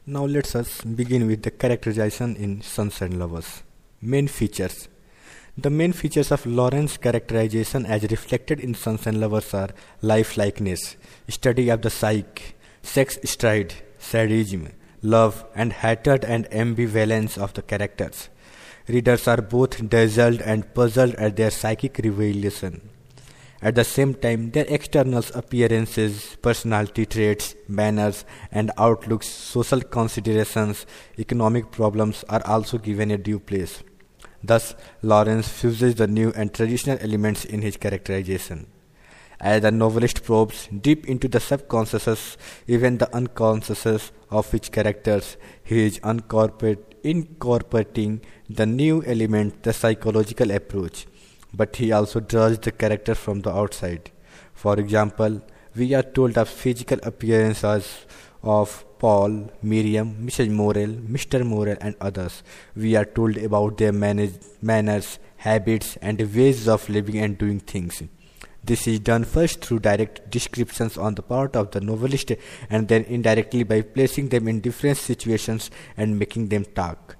Now let us begin with the characterization in Sons and Lovers. Main features. The main features of Lawrence's characterization as reflected in Sons and Lovers are lifelikeness, study of the psyche, sex stride, sadism, love and hatred and ambivalence of the characters. Readers are both dazzled and puzzled at their psychic revelation. At the same time, their external appearances, personality traits, manners, and outlooks, social considerations, economic problems are also given a due place. Thus, Lawrence fuses the new and traditional elements in his characterization. As the novelist probes deep into the subconscious, even the unconscious of which characters, he is incorporating the new element, the psychological approach. But he also draws the character from the outside. For example, we are told of physical appearances of Paul, Miriam, Mrs. Morel, Mr. Morel and others. We are told about their manners, habits and ways of living and doing things. This is done first through direct descriptions on the part of the novelist and then indirectly by placing them in different situations and making them talk.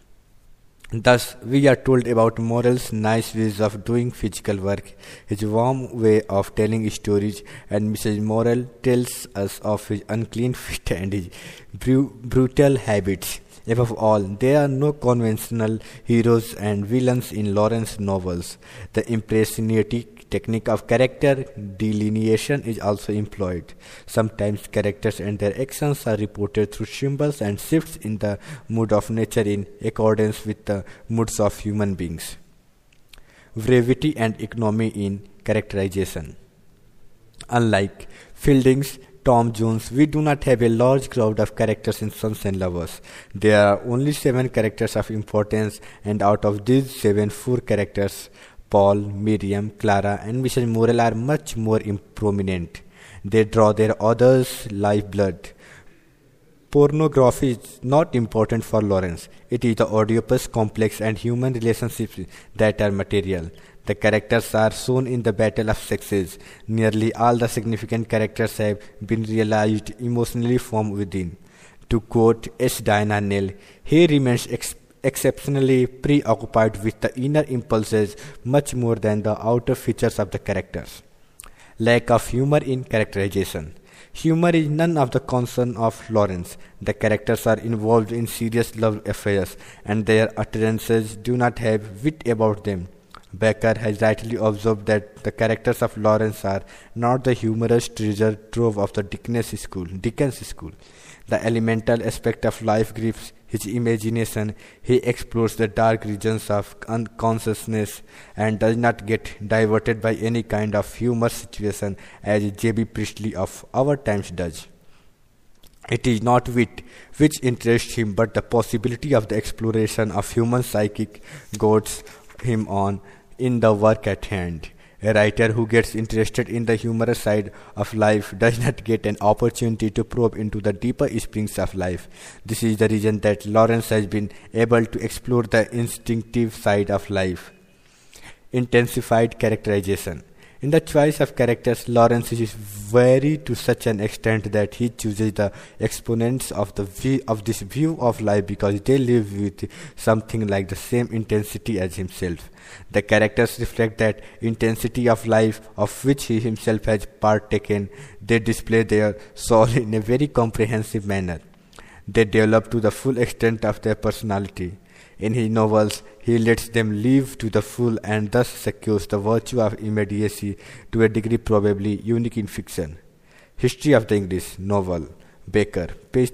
Thus, we are told about Morel's nice ways of doing physical work, his warm way of telling stories, and Mrs. Morel tells us of his unclean feet and his brutal habits. Above all, there are no conventional heroes and villains in Lawrence's novels. The impressionistic technique of character delineation is also employed. Sometimes characters and their actions are reported through symbols and shifts in the mood of nature in accordance with the moods of human beings. Brevity and economy in characterization. Unlike Fielding's Tom Jones, we do not have a large crowd of characters in Sons and Lovers. There are only 7 characters of importance, and out of these 7, 4 characters, Paul, Miriam, Clara, and Mrs. Morel, are much more prominent. They draw their author's lifeblood. Pornography is not important for Lawrence. It is the Oedipus complex and human relationships that are material. The characters are shown in the battle of sexes. Nearly all the significant characters have been realized emotionally from within. To quote S. Diana Neal, he remains exceptionally preoccupied with the inner impulses much more than the outer features of the characters. Lack of humor in characterization. Humor is none of the concern of Lawrence. The characters are involved in serious love affairs, and their utterances do not have wit about them. Becker has rightly observed that the characters of Lawrence are not the humorous treasure trove of the Dickens school. The elemental aspect of life grips his imagination. He explores the dark regions of unconsciousness and does not get diverted by any kind of humor situation as J.B. Priestley of our times does. It is not wit which interests him, but the possibility of the exploration of human psychic goads him on in the work at hand. A writer who gets interested in the humorous side of life does not get an opportunity to probe into the deeper springs of life. This is the reason that Lawrence has been able to explore the instinctive side of life. Intensified characterization. In the choice of characters, Lawrence is varied to such an extent that he chooses the exponents of this view of life because they live with something like the same intensity as himself. The characters reflect that intensity of life of which he himself has partaken. They display their soul in a very comprehensive manner. They develop to the full extent of their personality. In his novels, he lets them live to the full and thus secures the virtue of immediacy to a degree probably unique in fiction. History of the English novel, Baker, page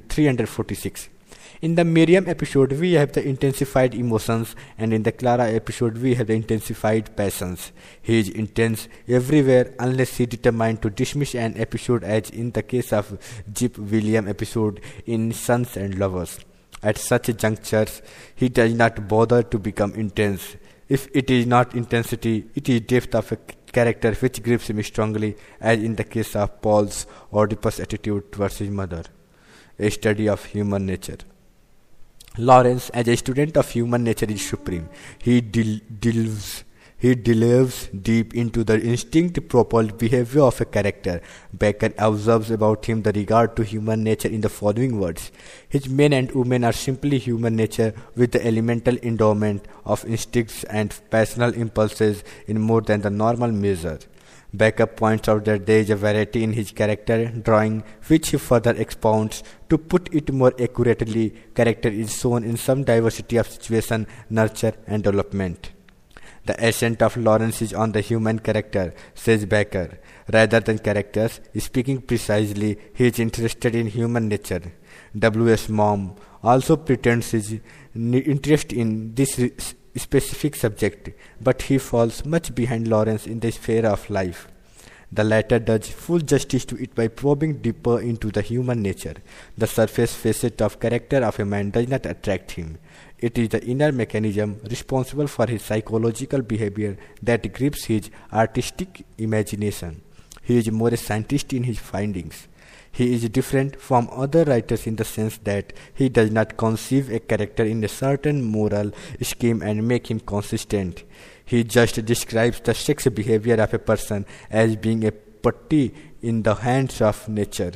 346. In the Miriam episode, we have the intensified emotions, and in the Clara episode, we have the intensified passions. He is intense everywhere unless he determined to dismiss an episode, as in the case of Jip William episode in Sons and Lovers. At such junctures, he does not bother to become intense. If it is not intensity, it is depth of a character which grips him strongly, as in the case of Paul's Oedipus attitude towards his mother. A study of human nature. Lawrence, as a student of human nature, is supreme. He delves He delves deep into the instinct-propelled behavior of a character. Becker observes about him the regard to human nature in the following words. His men and women are simply human nature with the elemental endowment of instincts and passional impulses in more than the normal measure. Becker points out that there is a variety in his character drawing, which he further expounds. To put it more accurately, character is shown in some diversity of situation, nurture, and development. The accent of Lawrence is on the human character, says Becker. Rather than characters, speaking precisely, he is interested in human nature. W.S. Mom also pretends his interest in this specific subject, but he falls much behind Lawrence in the sphere of life. The latter does full justice to it by probing deeper into the human nature. The surface facet of character of a man does not attract him. It is the inner mechanism responsible for his psychological behavior that grips his artistic imagination. He is more a scientist in his findings. He is different from other writers in the sense that he does not conceive a character in a certain moral scheme and make him consistent. He just describes the sex behavior of a person as being a putty in the hands of nature,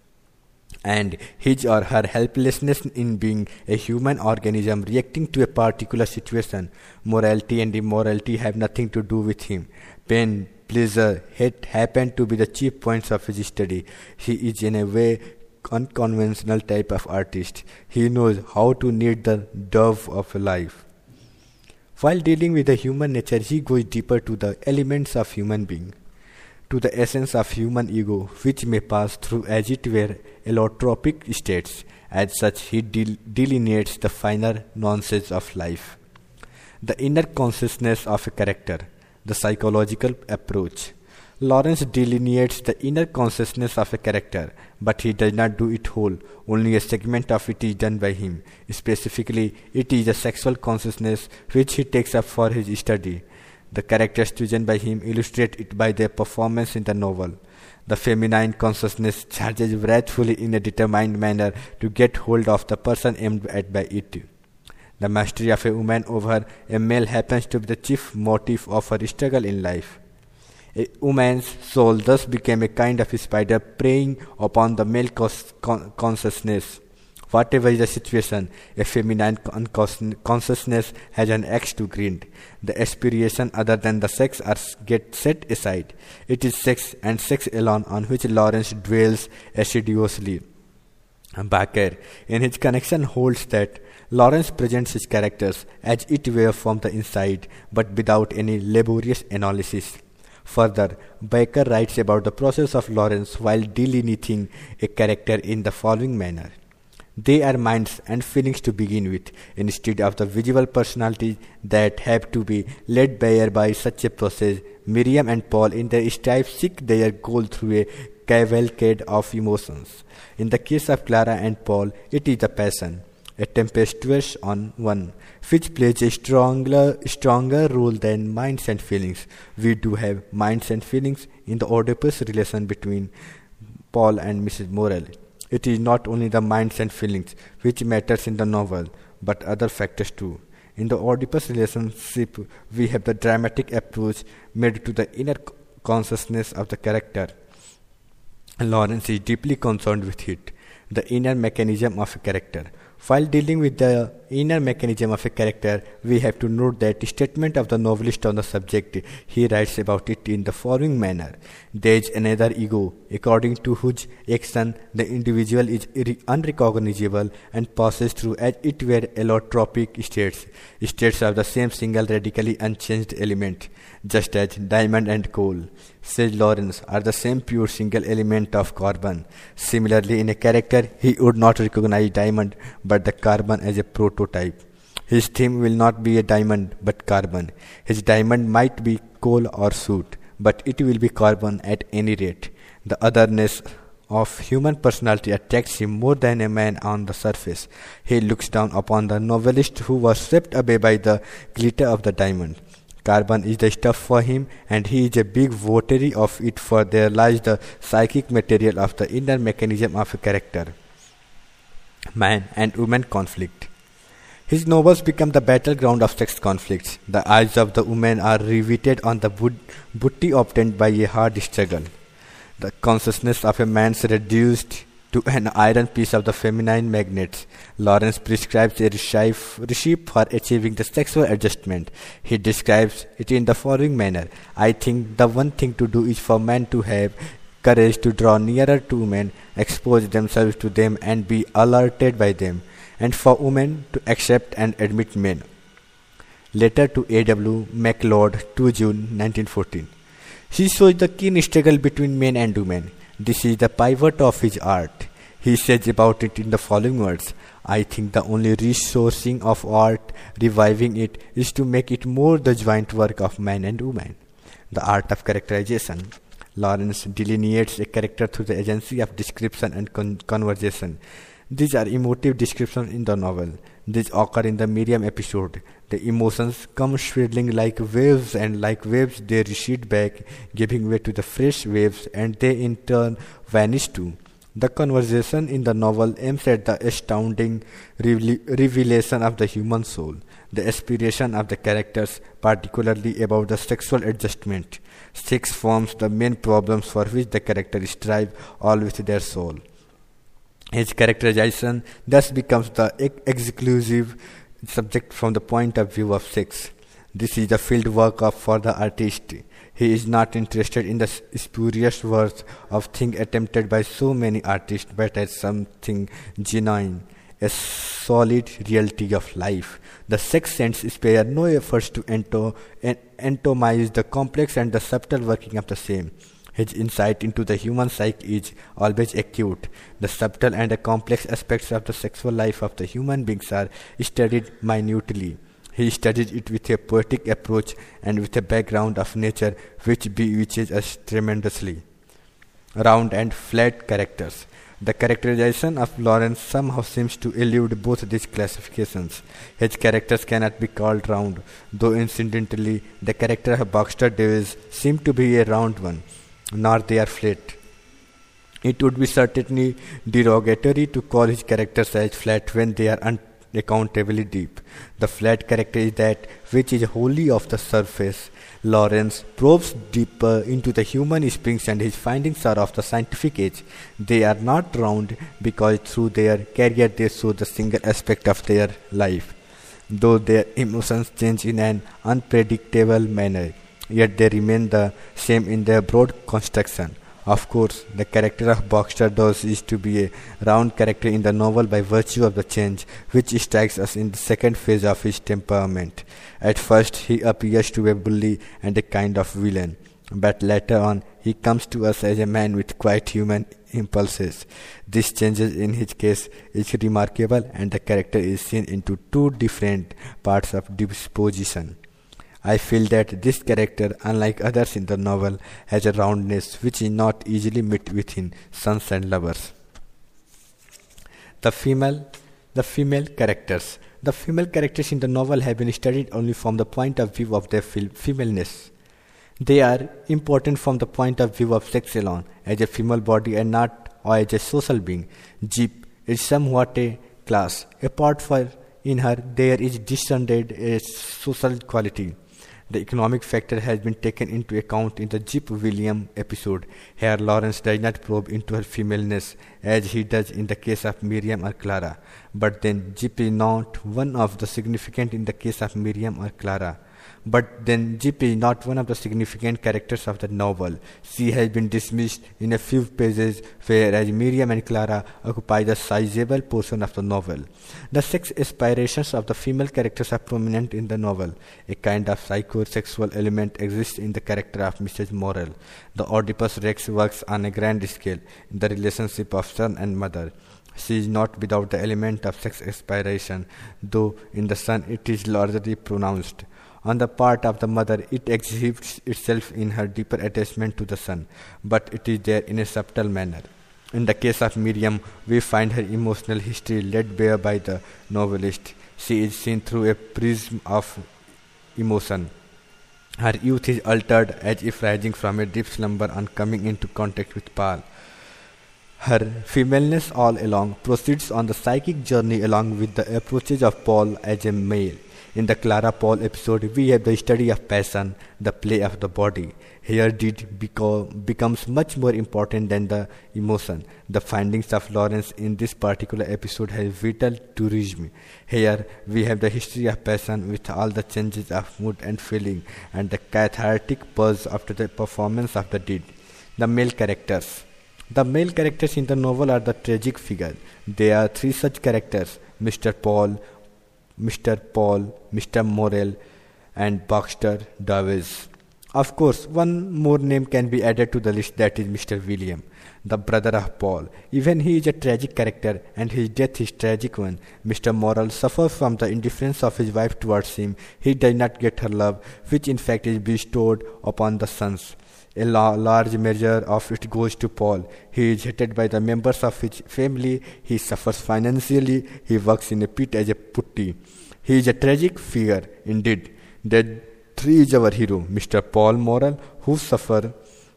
and his or her helplessness in being a human organism reacting to a particular situation. Morality and immorality have nothing to do with him. Pain, pleasure happen to be the chief points of his study. He is in a way unconventional type of artist. He knows how to knead the dough of life. While dealing with the human nature, he goes deeper to the elements of human being, to the essence of human ego, which may pass through as it were allotropic states. As such, he delineates the finer nuances of life. The inner consciousness of a character, the psychological approach. Lawrence delineates the inner consciousness of a character, but he does not do it whole. Only a segment of it is done by him. Specifically, it is the sexual consciousness which he takes up for his study. The characters chosen by him illustrate it by their performance in the novel. The feminine consciousness charges wrathfully in a determined manner to get hold of the person aimed at by it. The mastery of a woman over a male happens to be the chief motive of her struggle in life. A woman's soul thus became a kind of spider preying upon the male consciousness. Whatever is the situation, a feminine consciousness has an axe to grind. The aspiration other than the sex get set aside. It is sex and sex alone on which Lawrence dwells assiduously. Becker, in his connection, holds that Lawrence presents his characters as it were from the inside, but without any laborious analysis. Further, Becker writes about the process of Lawrence while delineating a character in the following manner. They are minds and feelings to begin with, instead of the visual personalities that have to be led bare by such a process. Miriam and Paul in their strife seek their goal through a cavalcade of emotions. In the case of Clara and Paul, it is the passion, a tempestuous one, which plays a stronger role than minds and feelings. We do have minds and feelings in the Oedipus relation between Paul and Mrs. Morel. It is not only the minds and feelings which matters in the novel, but other factors too. In the Oedipus relationship, we have the dramatic approach made to the inner consciousness of the character. Lawrence is deeply concerned with it, the inner mechanism of a character. While dealing with the inner mechanism of a character, we have to note that statement of the novelist on the subject. He writes about it in the following manner. There is another ego, according to whose action the individual is unrecognizable and passes through as it were allotropic states of the same single radically unchanged element, just as diamond and coal, says Lawrence, are the same pure single element of carbon. Similarly, in a character, he would not recognize diamond but the carbon as a prototype. His theme will not be a diamond but carbon. His diamond might be coal or soot, but it will be carbon at any rate. The otherness of human personality attracts him more than a man on the surface. He looks down upon the novelist who was swept away by the glitter of the diamond. Carbon is the stuff for him, and he is a big votary of it, for there lies the psychic material of the inner mechanism of a character. Man and woman conflict. His novels become the battleground of sex conflicts. The eyes of the woman are riveted on the booty obtained by a hard struggle. The consciousness of a man is reduced to an iron piece of the feminine magnet. Lawrence prescribes a recipe for achieving the sexual adjustment. He describes it in the following manner. I think the one thing to do is for men to have courage to draw nearer to women, expose themselves to them and be alerted by them, and for women to accept and admit men. Letter to A.W. MacLeod, 2 June 1914. He shows the keen struggle between men and women. This is the pivot of his art. He says about it in the following words. I think the only resourcing of art, reviving it, is to make it more the joint work of man and woman. The art of characterization. Lawrence delineates a character through the agency of description and conversation. These are emotive descriptions in the novel. These occur in the Miriam episode. The emotions come swirling like waves, and like waves they recede back, giving way to the fresh waves, and they in turn vanish too. The conversation in the novel aims at the astounding revelation of the human soul, the aspiration of the characters, particularly about the sexual adjustment. Sex forms the main problems for which the characters strive, all with their soul. His characterization thus becomes the exclusive subject from the point of view of sex. This is the field work for the artist. He is not interested in the spurious worth of things attempted by so many artists, but as something genuine, a solid reality of life. The sex sense spare no efforts to atomize the complex and the subtle working of the same. His insight into the human psyche is always acute. The subtle and the complex aspects of the sexual life of the human beings are studied minutely. He studies it with a poetic approach and with a background of nature which bewitches us tremendously. Round and flat characters. The characterization of Lawrence somehow seems to elude both these classifications. His characters cannot be called round, though incidentally the character of Baxter Davis seems to be a round one, nor they are flat. It would be certainly derogatory to call his characters as flat when they are unaccountably deep. The flat character is that which is wholly off the surface. Lawrence probes deeper into the human springs, and his findings are of the scientific age. They are not round because through their career they show the single aspect of their life. Though their emotions change in an unpredictable manner, yet they remain the same in their broad construction. Of course, the character of Baxter Dawes is to be a round character in the novel by virtue of the change which strikes us in the second phase of his temperament. At first, he appears to be a bully and a kind of villain, but later on, he comes to us as a man with quite human impulses. This changes in his case is remarkable, and the character is seen into two different parts of disposition. I feel that this character, unlike others in the novel, has a roundness which is not easily met within Sons and Lovers. The female characters. The female characters in the novel have been studied only from the point of view of their femaleness. They are important from the point of view of sex alone, as a female body and not as a social being. Jip is somewhat a class. Apart from in her, there is discerned a social quality. The economic factor has been taken into account in the Jip William episode. Here Lawrence does not probe into her femaleness as he does in the case of Miriam or Clara. But then Jip is not one of the significant in the case of Miriam or Clara. But then Jip is not one of the significant characters of the novel. She has been dismissed in a few pages, whereas Miriam and Clara occupy the sizable portion of the novel. The sex aspirations of the female characters are prominent in the novel. A kind of psychosexual element exists in the character of Mrs. Morrel. The Oedipus Rex works on a grand scale in the relationship of son and mother. She is not without the element of sex aspiration, though in the son it is largely pronounced. On the part of the mother, it exhibits itself in her deeper attachment to the son, but it is there in a subtle manner. In the case of Miriam, we find her emotional history laid bare by the novelist. She is seen through a prism of emotion. Her youth is altered as if rising from a deep slumber on coming into contact with Paul. Her femaleness all along proceeds on the psychic journey along with the approaches of Paul as a male. In the Clara Paul episode, we have the study of passion, the play of the body. Here becomes much more important than the emotion. The findings of Lawrence in this particular episode have vital tourism. Here we have the history of passion with all the changes of mood and feeling and the cathartic pulse after the performance of the deed. The male characters. The male characters in the novel are the tragic figure. There are three such characters, Mr. Morel, and Baxter Davies. Of course, one more name can be added to the list, that is Mr. William, the brother of Paul. Even he is a tragic character and his death is tragic one. Mr. Morel suffers from the indifference of his wife towards him. He does not get her love, which in fact is bestowed upon the sons. A large measure of it goes to Paul. He is hated by the members of his family. He suffers financially. He works in a pit as a putty. He is a tragic figure indeed. The three is our hero, Mr. Paul Morel, who suffers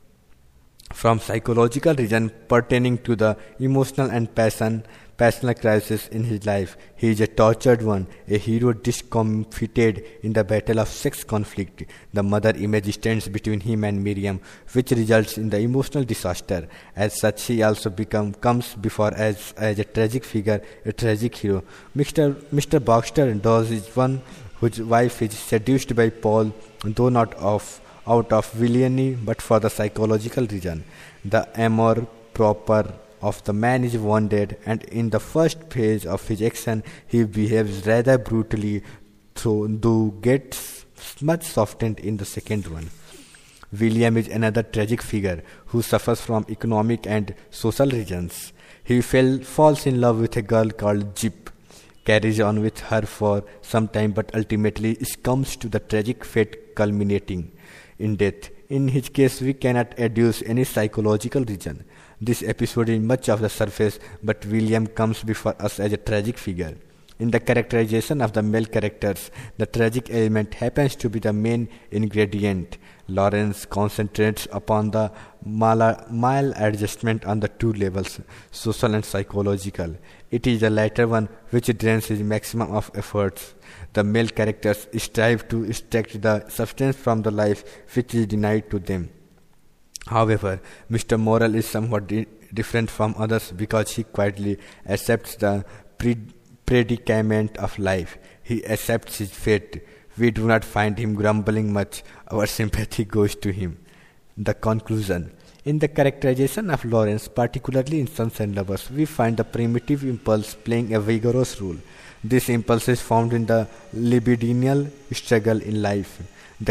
from psychological reason pertaining to the emotional and passional crisis in his life. He is a tortured one, a hero discomfited in the battle of sex conflict. The mother image stands between him and Miriam, which results in the emotional disaster. As such, he also comes before as a tragic figure, a tragic hero. Mr. Baxter Dawes is one whose wife is seduced by Paul, though not out of villainy, but for the psychological reason. The amour propre of the man is wounded, and in the first phase of his action, he behaves rather brutally, though gets much softened in the second one. William is another tragic figure who suffers from economic and social reasons. He falls in love with a girl called Jip, carries on with her for some time, but ultimately comes to the tragic fate culminating in death. In his case, we cannot adduce any psychological reason. This episode is much of the surface, but William comes before us as a tragic figure. In the characterization of the male characters, the tragic element happens to be the main ingredient. Lawrence concentrates upon the maladjustment on the two levels, social and psychological. It is the latter one which drains his maximum of efforts. The male characters strive to extract the substance from the life which is denied to them. However, Mr. Morel is somewhat different from others because he quietly accepts the predicament of life. He accepts his fate. We do not find him grumbling much. Our sympathy goes to him. The conclusion. In the characterization of Lawrence, particularly in Sons and Lovers, we find the primitive impulse playing a vigorous role. This impulse is found in the libidinal struggle in life. The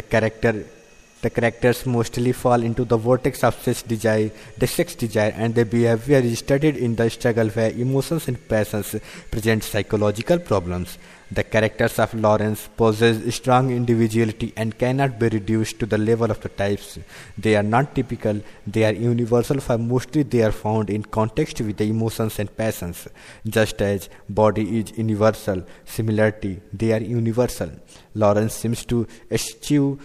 characters mostly fall into the vortex of sex desire, and their behavior is studied in the struggle where emotions and passions present psychological problems. The characters of Lawrence possess strong individuality and cannot be reduced to the level of the types. They are not typical, they are universal, for mostly they are found in context with the emotions and passions. Just as body is universal, similarity, they are universal. Lawrence seems to eschew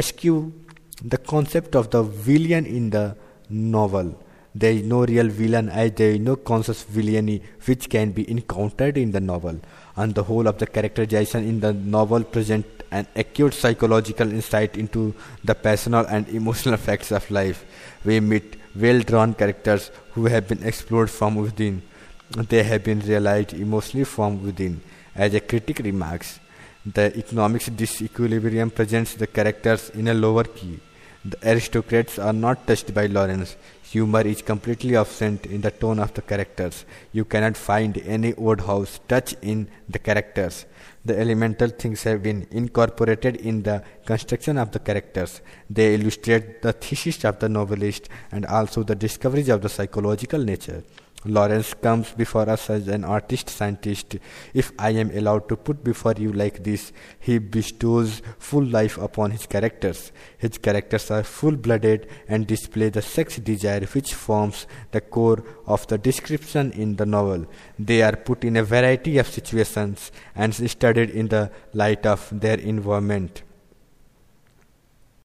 the concept of the villain in the novel. There is no real villain, as there is no conscious villainy which can be encountered in the novel. On the whole of the characterization in the novel present an acute psychological insight into the personal and emotional facts of life. We meet well-drawn characters who have been explored from within. They have been realized emotionally from within. As a critic remarks, the economics disequilibrium presents the characters in a lower key. The aristocrats are not touched by Lawrence. Humor is completely absent in the tone of the characters. You cannot find any Wodehouse touch in the characters. The elemental things have been incorporated in the construction of the characters. They illustrate the thesis of the novelist and also the discoveries of the psychological nature. Lawrence comes before us as an artist-scientist. If I am allowed to put before you like this, he bestows full life upon his characters. His characters are full-blooded and display the sex desire which forms the core of the description in the novel. They are put in a variety of situations and studied in the light of their environment.